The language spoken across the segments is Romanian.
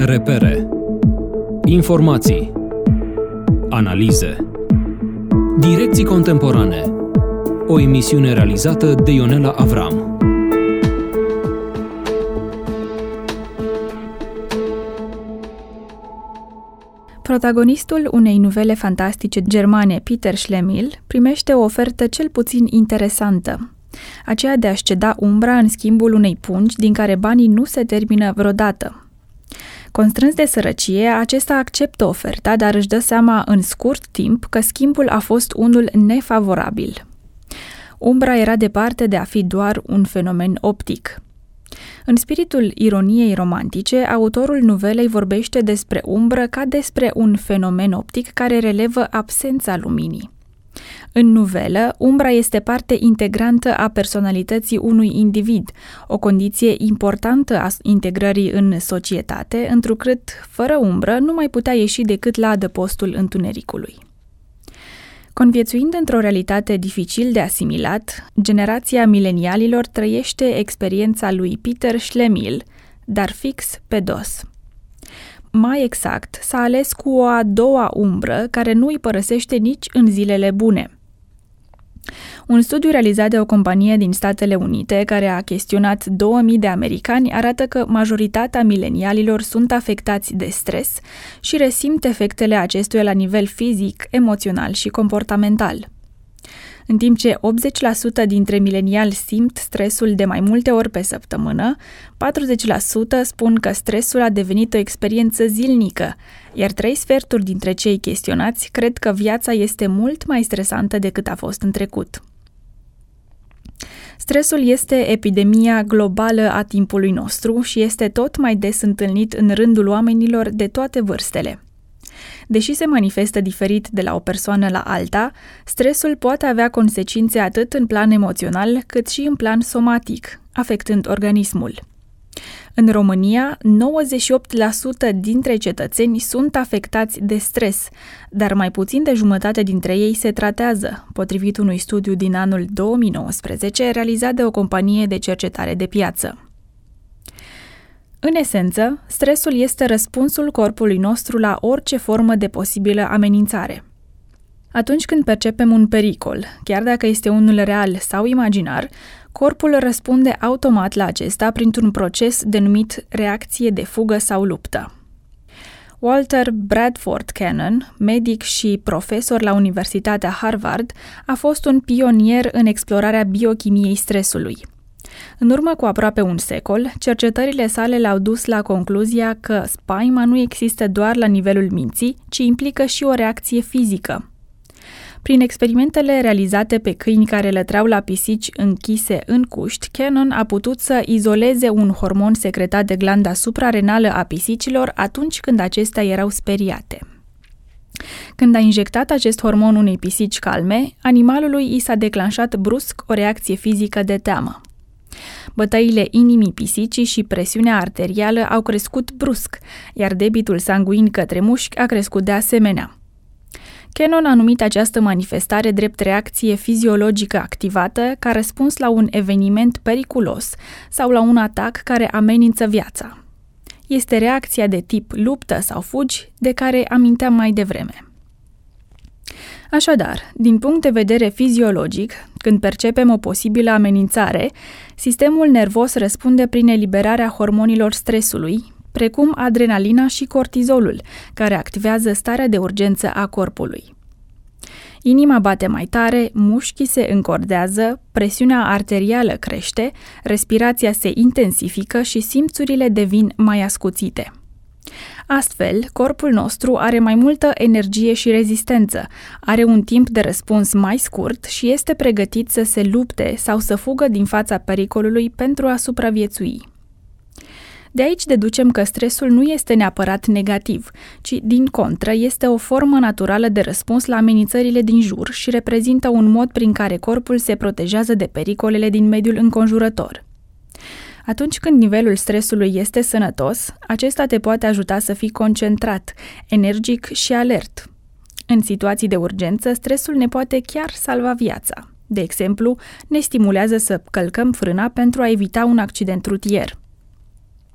Repere. Informații. Analize. Direcții contemporane. O emisiune realizată de Ionela Avram. Protagonistul unei nuvele fantastice germane, Peter Schlemihl, primește o ofertă cel puțin interesantă, aceea de a-și ceda umbra în schimbul unei pungi din care banii nu se termină vreodată. Constrâns de sărăcie, acesta acceptă oferta, dar își dă seama în scurt timp că schimbul a fost unul nefavorabil. Umbra era departe de a fi doar un fenomen optic. În spiritul ironiei romantice, autorul nuvelei vorbește despre umbră ca despre un fenomen optic care relevă absența luminii. În nuvelă, umbra este parte integrantă a personalității unui individ, o condiție importantă a integrării în societate, întrucât, fără umbră, nu mai putea ieși decât la adăpostul întunericului. Conviețuind într-o realitate dificil de asimilat, generația milenialilor trăiește experiența lui Peter Schlemihl, dar fix pe dos. Mai exact, s-a ales cu o a doua umbră care nu îi părăsește nici în zilele bune. Un studiu realizat de o companie din Statele Unite, care a chestionat 2000 de americani, arată că majoritatea milenialilor sunt afectați de stres și resimt efectele acestuia la nivel fizic, emoțional și comportamental. În timp ce 80% dintre mileniali simt stresul de mai multe ori pe săptămână, 40% spun că stresul a devenit o experiență zilnică, iar 3/4 dintre cei chestionați cred că viața este mult mai stresantă decât a fost în trecut. Stresul este epidemia globală a timpului nostru și este tot mai des întâlnit în rândul oamenilor de toate vârstele. Deși se manifestă diferit de la o persoană la alta, stresul poate avea consecințe atât în plan emoțional cât și în plan somatic, afectând organismul. În România, 98% dintre cetățeni sunt afectați de stres, dar mai puțin de jumătate dintre ei se tratează, potrivit unui studiu din anul 2019 realizat de o companie de cercetare de piață. În esență, stresul este răspunsul corpului nostru la orice formă de posibilă amenințare. Atunci când percepem un pericol, chiar dacă este unul real sau imaginar, corpul răspunde automat la acesta printr-un proces denumit reacție de fugă sau luptă. Walter Bradford Cannon, medic și profesor la Universitatea Harvard, a fost un pionier în explorarea biochimiei stresului. În urmă cu aproape un secol, cercetările sale l-au dus la concluzia că spaima nu există doar la nivelul minții, ci implică și o reacție fizică. Prin experimentele realizate pe câini care lătreau la pisici închise în cuști, Cannon a putut să izoleze un hormon secretat de glanda suprarenală a pisicilor atunci când acestea erau speriate. Când a injectat acest hormon unei pisici calme, animalului i s-a declanșat brusc o reacție fizică de teamă. Bătăile inimii pisicii și presiunea arterială au crescut brusc, iar debitul sanguin către mușchi a crescut de asemenea. Cannon a numit această manifestare drept reacție fiziologică activată ca răspuns la un eveniment periculos sau la un atac care amenință viața. Este reacția de tip luptă sau fugi de care aminteam mai devreme. Așadar, din punct de vedere fiziologic, când percepem o posibilă amenințare, sistemul nervos răspunde prin eliberarea hormonilor stresului, precum adrenalina și cortizolul, care activează starea de urgență a corpului. Inima bate mai tare, mușchii se încordează, presiunea arterială crește, respirația se intensifică și simțurile devin mai ascuțite. Astfel, corpul nostru are mai multă energie și rezistență, are un timp de răspuns mai scurt și este pregătit să se lupte sau să fugă din fața pericolului pentru a supraviețui. De aici deducem că stresul nu este neapărat negativ, ci, din contră, este o formă naturală de răspuns la amenințările din jur și reprezintă un mod prin care corpul se protejează de pericolele din mediul înconjurător. Atunci când nivelul stresului este sănătos, acesta te poate ajuta să fii concentrat, energic și alert. În situații de urgență, stresul ne poate chiar salva viața. De exemplu, ne stimulează să călcăm frâna pentru a evita un accident rutier.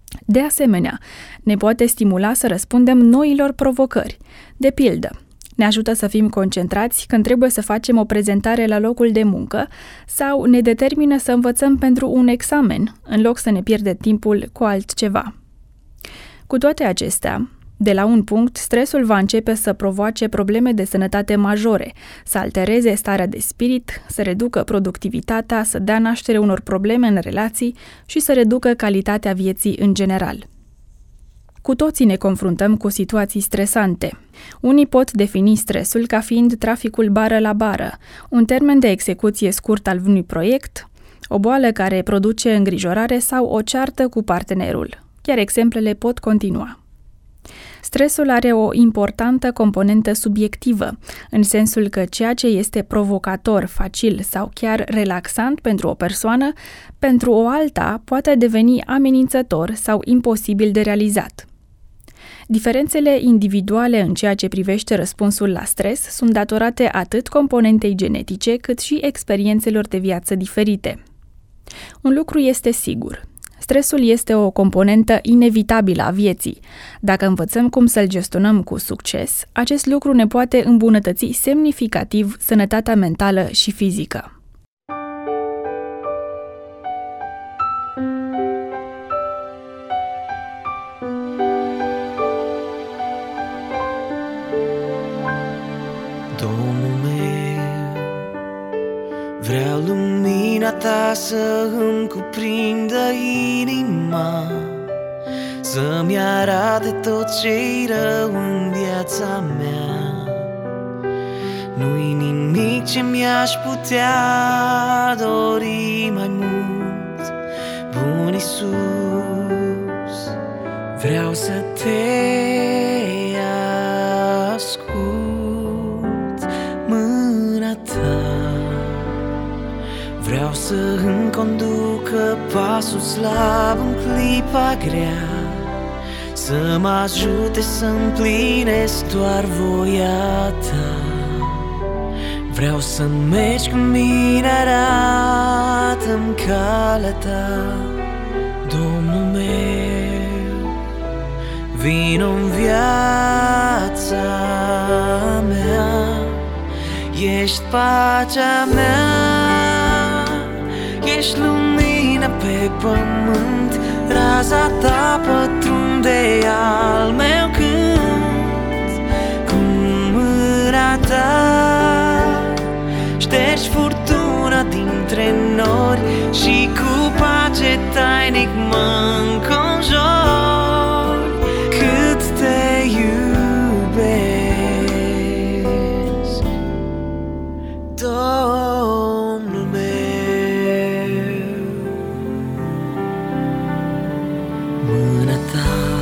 De asemenea, ne poate stimula să răspundem noilor provocări. De pildă, ne ajută să fim concentrați când trebuie să facem o prezentare la locul de muncă sau ne determină să învățăm pentru un examen, în loc să ne pierdem timpul cu altceva. Cu toate acestea, de la un punct, stresul va începe să provoace probleme de sănătate majore, să altereze starea de spirit, să reducă productivitatea, să dea naștere unor probleme în relații și să reducă calitatea vieții în general. Cu toții ne confruntăm cu situații stresante. Unii pot defini stresul ca fiind traficul bară la bară, un termen de execuție scurt al unui proiect, o boală care produce îngrijorare sau o ceartă cu partenerul. Chiar exemplele pot continua. Stresul are o importantă componentă subiectivă, în sensul că ceea ce este provocator, facil sau chiar relaxant pentru o persoană, pentru o alta poate deveni amenințător sau imposibil de realizat. Diferențele individuale în ceea ce privește răspunsul la stres sunt datorate atât componentei genetice, cât și experiențelor de viață diferite. Un lucru este sigur. Stresul este o componentă inevitabilă a vieții. Dacă învățăm cum să-l gestionăm cu succes, acest lucru ne poate îmbunătăți semnificativ sănătatea mentală și fizică. Domnul meu, vreau lumina ta să îmi cuprindă inima, să-mi arate tot ce-i rău în viața mea. Nu-i nimic ce mi-aș putea dori mai mult, bun Iisus. Vreau să te ascult, mâna ta vreau să îmi conducă pasul slab în clipa grea, să mă ajute să împlinesc doar voia ta. Vreau să mergi cu mine, arată-mi calea ta, Domnul meu. Vino-n viața mea, ești pacea mea, ești lumina pe pământ, raza ta pătrunde al meu cânt. Cu mâna ta ștergi furtuna dintre nori și cu pace tainic mă înconjori. Cât te iubesc, Domnul meu. Mâna ta,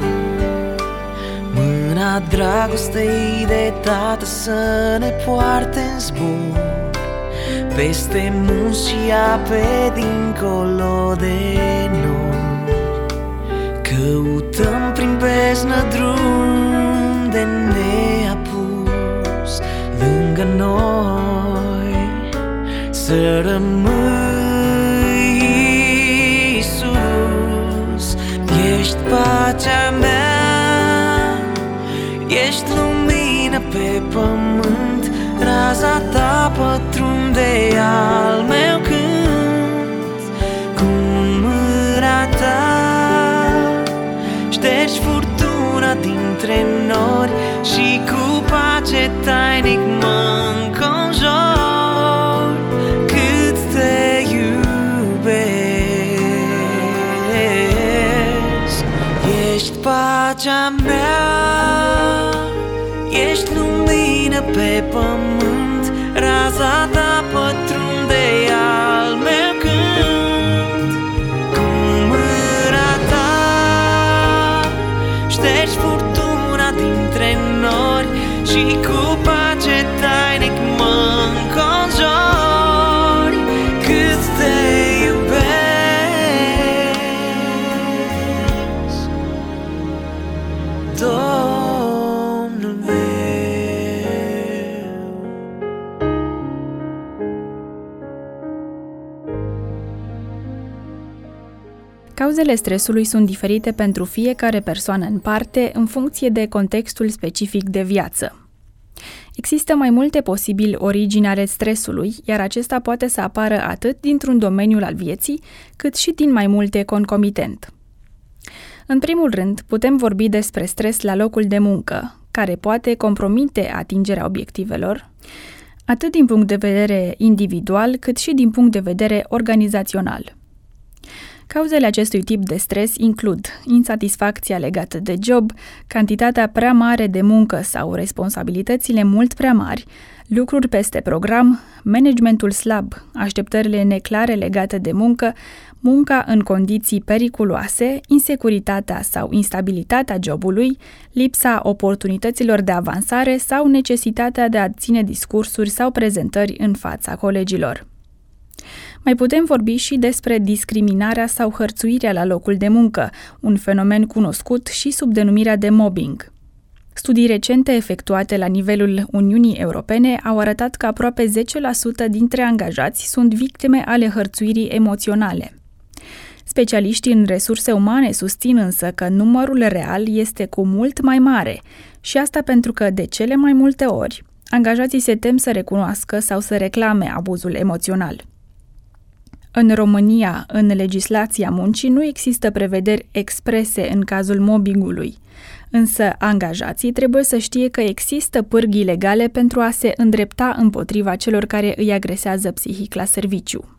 mâna dragostei de tată să ne poarte în zbor peste munți și ape dincolo de nori. Căutăm prin beznă drum de neapus lângă noi, să rămâi, Iisus. Ești pacea mea, ești lumină pe pământ, raza ta pătrunde al meu cânt. Cu mâna ta ștergi furtuna dintre nori și cu pace tainic mă înconjori. Cât te iubesc, ești pacea mea, ești lumină pe pământ, raza ta pătrunde al meu cânt. Cu mâna ta ștergi furtuna dintre nori și cu pace tainic mă înconjori. Cât te iubesc, Domnul meu. Cauzele stresului sunt diferite pentru fiecare persoană în parte, în funcție de contextul specific de viață. Există mai multe posibili origini ale stresului, iar acesta poate să apară atât dintr-un domeniu al vieții, cât și din mai multe concomitent. În primul rând, putem vorbi despre stres la locul de muncă, care poate compromite atingerea obiectivelor, atât din punct de vedere individual, cât și din punct de vedere organizațional. Cauzele acestui tip de stres includ insatisfacția legată de job, cantitatea prea mare de muncă sau responsabilitățile mult prea mari, lucruri peste program, managementul slab, așteptările neclare legate de muncă, munca în condiții periculoase, insecuritatea sau instabilitatea jobului, lipsa oportunităților de avansare sau necesitatea de a ține discursuri sau prezentări în fața colegilor. Mai putem vorbi și despre discriminarea sau hărțuirea la locul de muncă, un fenomen cunoscut și sub denumirea de mobbing. Studii recente efectuate la nivelul Uniunii Europene au arătat că aproape 10% dintre angajați sunt victime ale hărțuirii emoționale. Specialiștii în resurse umane susțin însă că numărul real este cu mult mai mare și asta pentru că, de cele mai multe ori, angajații se tem să recunoască sau să reclame abuzul emoțional. În România, în legislația muncii, nu există prevederi exprese în cazul mobbingului, însă angajații trebuie să știe că există pârghii legale pentru a se îndrepta împotriva celor care îi agresează psihic la serviciu.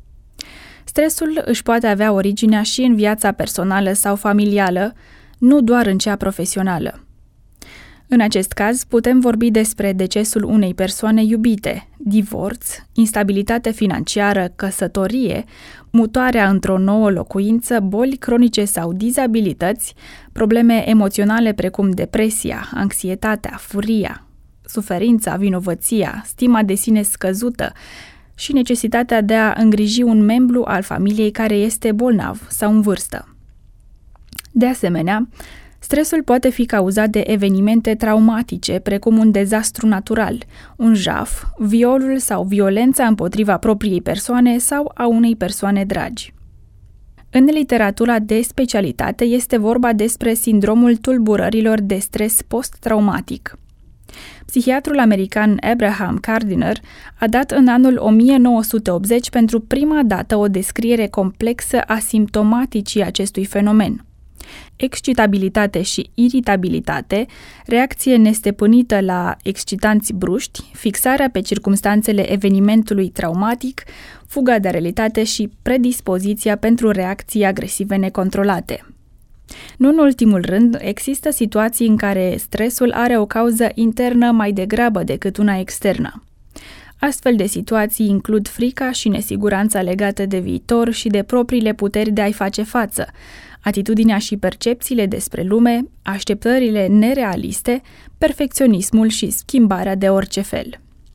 Stresul își poate avea originea și în viața personală sau familială, nu doar în cea profesională. În acest caz, putem vorbi despre decesul unei persoane iubite, divorț, instabilitate financiară, căsătorie, mutarea într-o nouă locuință, boli cronice sau dizabilități, probleme emoționale precum depresia, anxietatea, furia, suferința, vinovăția, stima de sine scăzută și necesitatea de a îngriji un membru al familiei care este bolnav sau în vârstă. De asemenea, stresul poate fi cauzat de evenimente traumatice, precum un dezastru natural, un jaf, violul sau violența împotriva propriei persoane sau a unei persoane dragi. În literatura de specialitate este vorba despre sindromul tulburărilor de stres post-traumatic. Psihiatrul american Abraham Gardiner a dat în anul 1980 pentru prima dată o descriere complexă a simptomaticii acestui fenomen. Excitabilitate și iritabilitate, reacție nestăpânită la excitanți bruști, fixarea pe circumstanțele evenimentului traumatic, fuga de realitate și predispoziția pentru reacții agresive necontrolate. Nu în ultimul rând, există situații în care stresul are o cauză internă mai degrabă decât una externă. Astfel de situații includ frica și nesiguranța legată de viitor și de propriile puteri de a-i face față, atitudinea și percepțiile despre lume, așteptările nerealiste, perfecționismul și schimbarea de orice fel.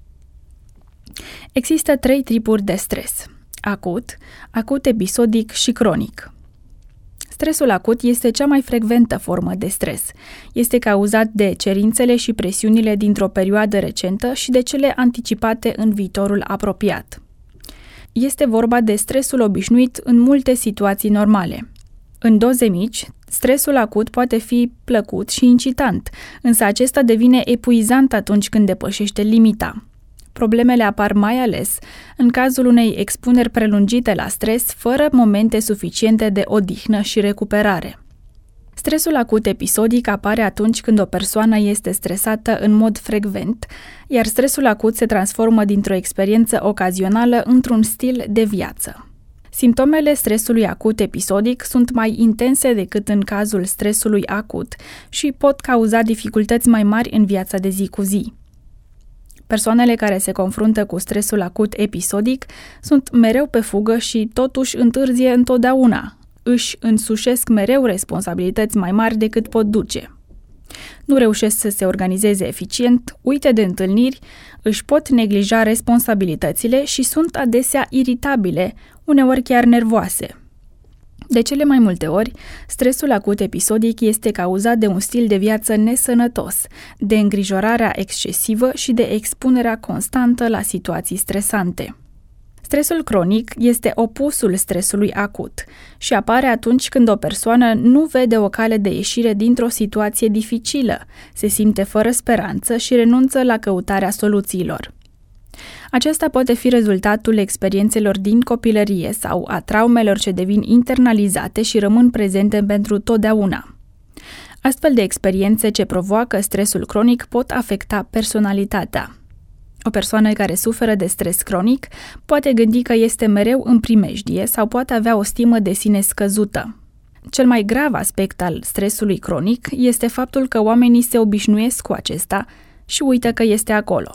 Există 3 tipuri de stres: acut, acut episodic și cronic. Stresul acut este cea mai frecventă formă de stres. Este cauzat de cerințele și presiunile dintr-o perioadă recentă și de cele anticipate în viitorul apropiat. Este vorba de stresul obișnuit în multe situații normale. În doze mici, stresul acut poate fi plăcut și incitant, însă acesta devine epuizant atunci când depășește limita. Problemele apar mai ales în cazul unei expuneri prelungite la stres, fără momente suficiente de odihnă și recuperare. Stresul acut episodic apare atunci când o persoană este stresată în mod frecvent, iar stresul acut se transformă dintr-o experiență ocazională într-un stil de viață. Simptomele stresului acut episodic sunt mai intense decât în cazul stresului acut și pot cauza dificultăți mai mari în viața de zi cu zi. Persoanele care se confruntă cu stresul acut episodic sunt mereu pe fugă și totuși întârzie întotdeauna. Își însușesc mereu responsabilități mai mari decât pot duce. Nu reușesc să se organizeze eficient, uită de întâlniri, își pot neglija responsabilitățile și sunt adesea iritabile, uneori chiar nervoase. De cele mai multe ori, stresul acut episodic este cauzat de un stil de viață nesănătos, de îngrijorarea excesivă și de expunerea constantă la situații stresante. Stresul cronic este opusul stresului acut și apare atunci când o persoană nu vede o cale de ieșire dintr-o situație dificilă, se simte fără speranță și renunță la căutarea soluțiilor. Acesta poate fi rezultatul experiențelor din copilărie sau a traumelor ce devin internalizate și rămân prezente pentru totdeauna. Astfel de experiențe ce provoacă stresul cronic pot afecta personalitatea. O persoană care suferă de stres cronic poate gândi că este mereu în primejdie sau poate avea o stimă de sine scăzută. Cel mai grav aspect al stresului cronic este faptul că oamenii se obișnuiesc cu acesta și uită că este acolo.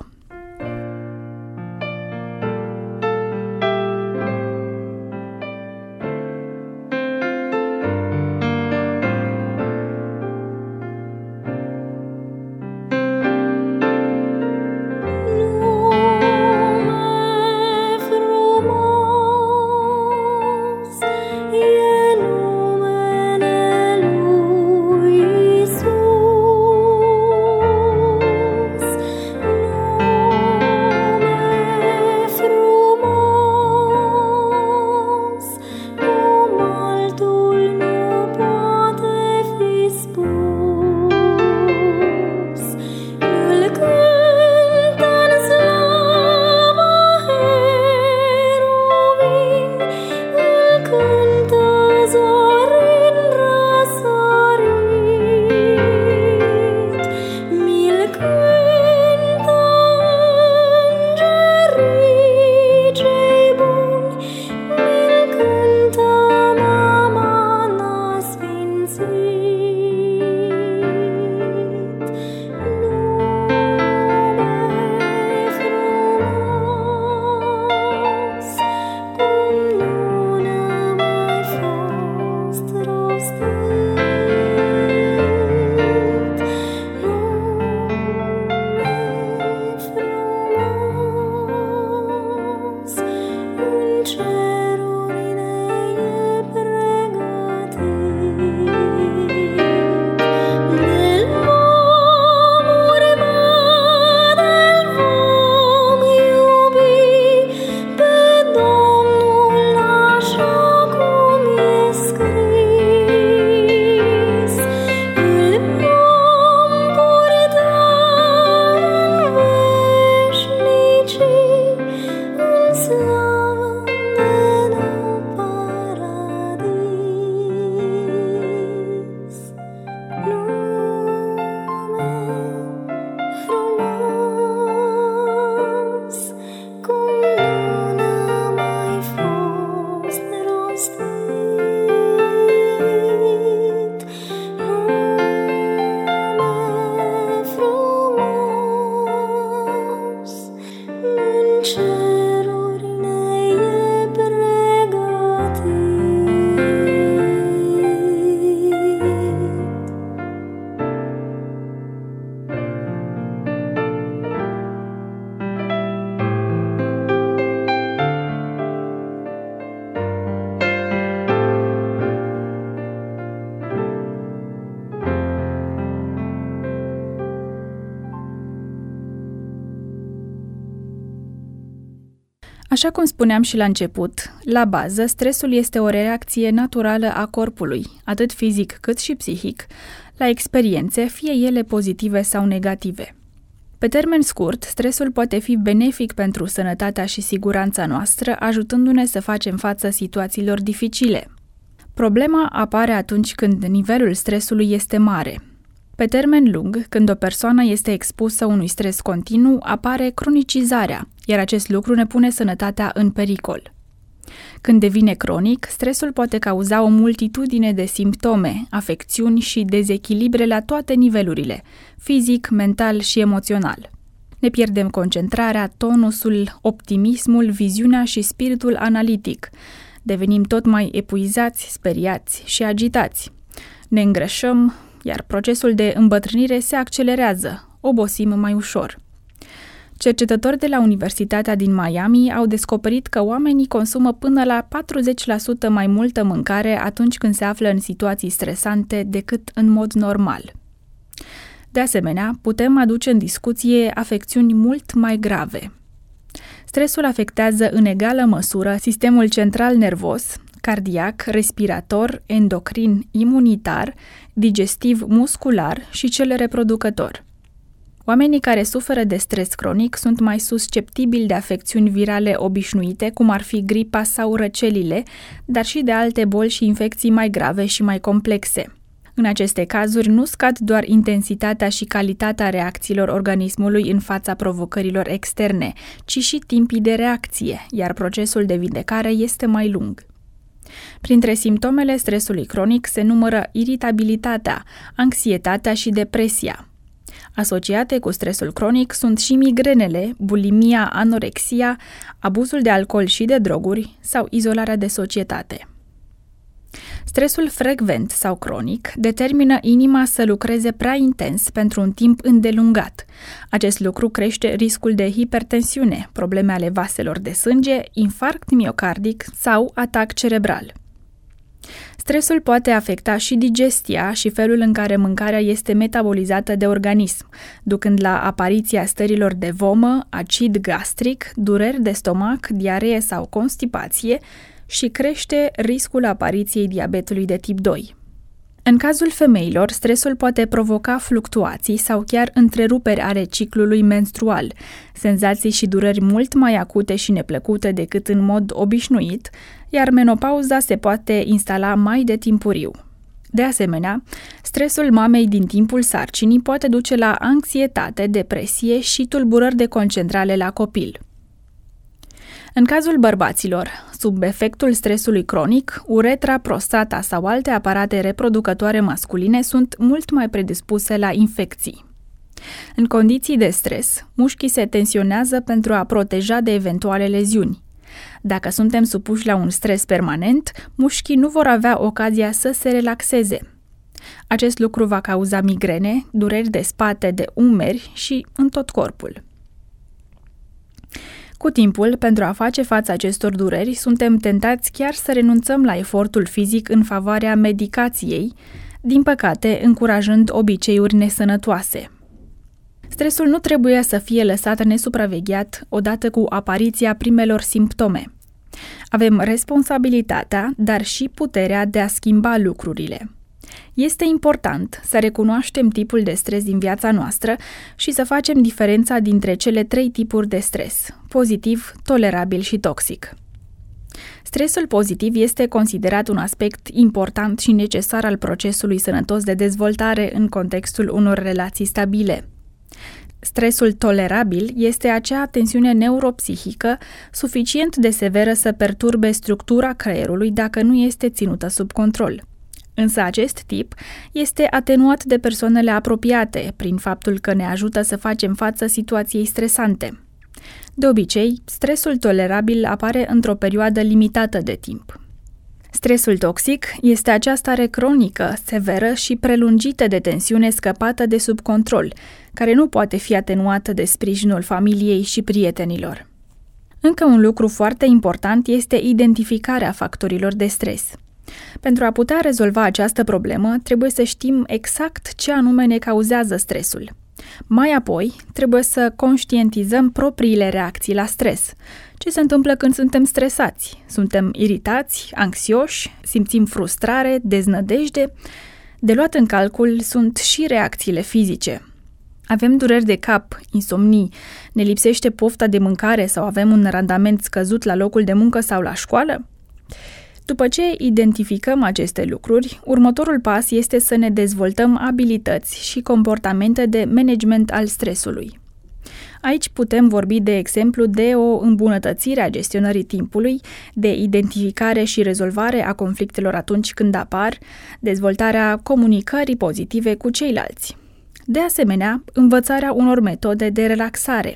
Așa cum spuneam și la început, la bază, stresul este o reacție naturală a corpului, atât fizic cât și psihic, la experiențe, fie ele pozitive sau negative. Pe termen scurt, stresul poate fi benefic pentru sănătatea și siguranța noastră, ajutându-ne să facem față situațiilor dificile. Problema apare atunci când nivelul stresului este mare. Pe termen lung, când o persoană este expusă unui stres continuu, apare cronicizarea, iar acest lucru ne pune sănătatea în pericol. Când devine cronic, stresul poate cauza o multitudine de simptome, afecțiuni și dezechilibre la toate nivelurile, fizic, mental și emoțional. Ne pierdem concentrarea, tonusul, optimismul, viziunea și spiritul analitic. Devenim tot mai epuizați, speriați și agitați. Ne îngrășăm, iar procesul de îmbătrânire se accelerează, obosim mai ușor. Cercetători de la Universitatea din Miami au descoperit că oamenii consumă până la 40% mai multă mâncare atunci când se află în situații stresante decât în mod normal. De asemenea, putem aduce în discuție afecțiuni mult mai grave. Stresul afectează în egală măsură sistemul central nervos, cardiac, respirator, endocrin, imunitar, digestiv, muscular și cel reproducător. Oamenii care suferă de stres cronic sunt mai susceptibili de afecțiuni virale obișnuite, cum ar fi gripa sau răcelile, dar și de alte boli și infecții mai grave și mai complexe. În aceste cazuri nu scad doar intensitatea și calitatea reacțiilor organismului în fața provocărilor externe, ci și timpii de reacție, iar procesul de vindecare este mai lung. Printre simptomele stresului cronic se numără iritabilitatea, anxietatea și depresia. Asociate cu stresul cronic sunt și migrenele, bulimia, anorexia, abuzul de alcool și de droguri sau izolarea de societate. Stresul frecvent sau cronic determină inima să lucreze prea intens pentru un timp îndelungat. Acest lucru crește riscul de hipertensiune, probleme ale vaselor de sânge, infarct miocardic sau atac cerebral. Stresul poate afecta și digestia și felul în care mâncarea este metabolizată de organism, ducând la apariția stărilor de vomă, acid gastric, dureri de stomac, diaree sau constipație și crește riscul apariției diabetului de tip 2. În cazul femeilor, stresul poate provoca fluctuații sau chiar întreruperi ale ciclului menstrual, senzații și dureri mult mai acute și neplăcute decât în mod obișnuit, iar menopauza se poate instala mai de timpuriu. De asemenea, stresul mamei din timpul sarcinii poate duce la anxietate, depresie și tulburări de concentrare la copil. În cazul bărbaților, sub efectul stresului cronic, uretra, prostata sau alte aparate reproducătoare masculine sunt mult mai predispuse la infecții. În condiții de stres, mușchii se tensionează pentru a proteja de eventuale leziuni. Dacă suntem supuși la un stres permanent, mușchii nu vor avea ocazia să se relaxeze. Acest lucru va cauza migrene, dureri de spate, de umeri și în tot corpul. Cu timpul, pentru a face față acestor dureri, suntem tentați chiar să renunțăm la efortul fizic în favoarea medicației, din păcate încurajând obiceiuri nesănătoase. Stresul nu trebuie să fie lăsat nesupravegheat odată cu apariția primelor simptome. Avem responsabilitatea, dar și puterea de a schimba lucrurile. Este important să recunoaștem tipul de stres din viața noastră și să facem diferența dintre cele 3 tipuri de stres: pozitiv, tolerabil și toxic. Stresul pozitiv este considerat un aspect important și necesar al procesului sănătos de dezvoltare în contextul unor relații stabile. Stresul tolerabil este acea tensiune neuropsihică suficient de severă să perturbe structura creierului dacă nu este ținută sub control. Însă acest tip este atenuat de persoanele apropiate prin faptul că ne ajută să facem față situației stresante. De obicei, stresul tolerabil apare într-o perioadă limitată de timp. Stresul toxic este acea stare cronică, severă și prelungită de tensiune scăpată de sub control, care nu poate fi atenuată de sprijinul familiei și prietenilor. Încă un lucru foarte important este identificarea factorilor de stres. Pentru a putea rezolva această problemă, trebuie să știm exact ce anume ne cauzează stresul. Mai apoi, trebuie să conștientizăm propriile reacții la stres. Ce se întâmplă când suntem stresați? Suntem iritați, anxioși, simțim frustrare, deznădejde? De luat în calcul sunt și reacțiile fizice. Avem dureri de cap, insomnii, ne lipsește pofta de mâncare sau avem un randament scăzut la locul de muncă sau la școală? După ce identificăm aceste lucruri, următorul pas este să ne dezvoltăm abilități și comportamente de management al stresului. Aici putem vorbi, de exemplu, de o îmbunătățire a gestionării timpului, de identificare și rezolvare a conflictelor atunci când apar, dezvoltarea comunicării pozitive cu ceilalți. De asemenea, învățarea unor metode de relaxare.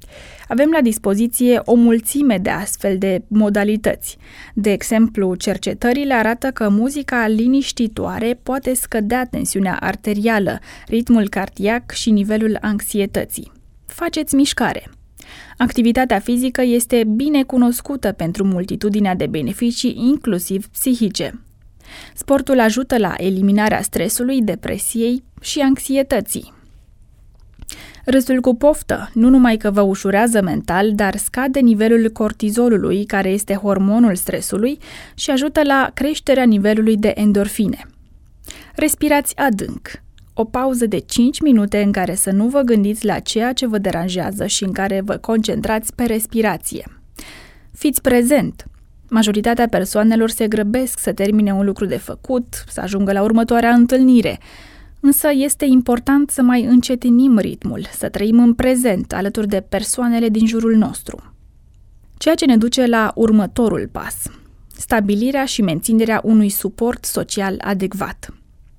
Avem la dispoziție o mulțime de astfel de modalități. De exemplu, cercetările arată că muzica liniștitoare poate scădea tensiunea arterială, ritmul cardiac și nivelul anxietății. Faceți mișcare. Activitatea fizică este bine cunoscută pentru multitudinea de beneficii, inclusiv psihice. Sportul ajută la eliminarea stresului, depresiei și anxietății. Râsul cu poftă nu numai că vă ușurează mental, dar scade nivelul cortizolului, care este hormonul stresului, și ajută la creșterea nivelului de endorfine. Respirați adânc. O pauză de 5 minute în care să nu vă gândiți la ceea ce vă deranjează și în care vă concentrați pe respirație. Fiți prezent. Majoritatea persoanelor se grăbesc să termine un lucru de făcut, să ajungă la următoarea întâlnire. Însă este important să mai încetinim ritmul, să trăim în prezent, alături de persoanele din jurul nostru. Ceea ce ne duce la următorul pas: stabilirea și menținerea unui suport social adecvat.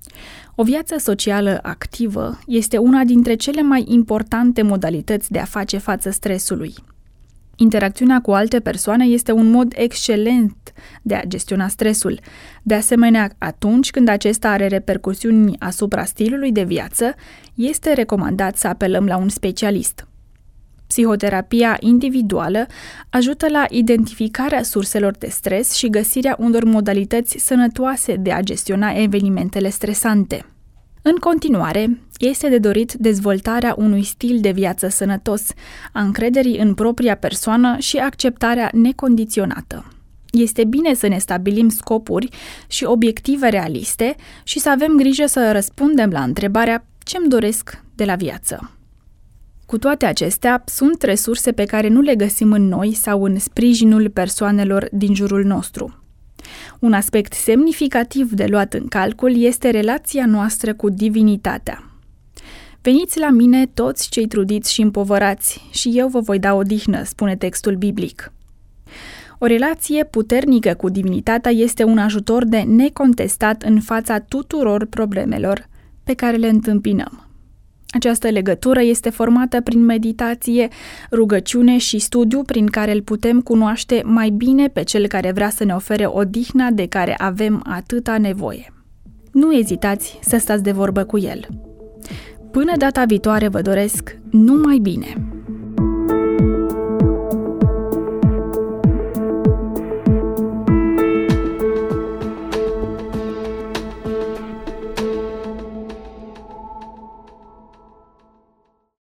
O viață socială activă este una dintre cele mai importante modalități de a face față stresului. Interacțiunea cu alte persoane este un mod excelent de a gestiona stresul. De asemenea, atunci când acesta are repercusiuni asupra stilului de viață, este recomandat să apelăm la un specialist. Psihoterapia individuală ajută la identificarea surselor de stres și găsirea unor modalități sănătoase de a gestiona evenimentele stresante. În continuare, este de dorit dezvoltarea unui stil de viață sănătos, a încrederii în propria persoană și acceptarea necondiționată. Este bine să ne stabilim scopuri și obiective realiste și să avem grijă să răspundem la întrebarea ce-mi doresc de la viață. Cu toate acestea, sunt resurse pe care nu le găsim în noi sau în sprijinul persoanelor din jurul nostru. Un aspect semnificativ de luat în calcul este relația noastră cu divinitatea. Veniți la mine toți cei trudiți și împovărați și eu vă voi da odihnă, spune textul biblic. O relație puternică cu divinitatea este un ajutor de necontestat în fața tuturor problemelor pe care le întâmpinăm. Această legătură este formată prin meditație, rugăciune și studiu prin care îl putem cunoaște mai bine pe cel care vrea să ne ofere odihna de care avem atâta nevoie. Nu ezitați să stați de vorbă cu el. Până data viitoare vă doresc numai bine!